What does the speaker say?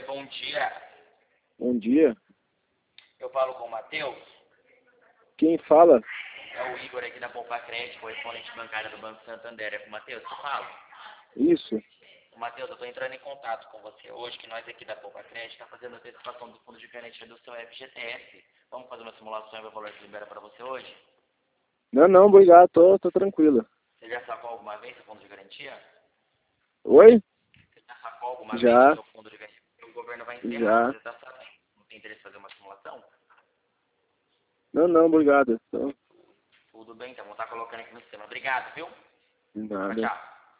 bom dia. Bom dia. Eu falo com o Matheus. Quem fala? É o Igor aqui da Poupa Crédito, correspondente bancário do Banco Santander. É com o Matheus que eu falo? Isso. Matheus, eu estou entrando em contato com você hoje, que nós aqui da Poupa Crédito estamos fazendo a antecipação do fundo de garantia do seu FGTS. Vamos fazer uma simulação e ver o valor que libera para você hoje? Não, obrigado, tô tranquilo. Você já sacou alguma vez o fundo de garantia? Oi? Você já sacou alguma vez o Já, seu fundo de garantia? Porque o governo vai encerrar, já. você está sabendo. Não tem interesse em fazer uma simulação? Obrigado. Tudo bem, então vou estar colocando aqui no sistema. Obrigado, viu? Tchau, Nada. tchau.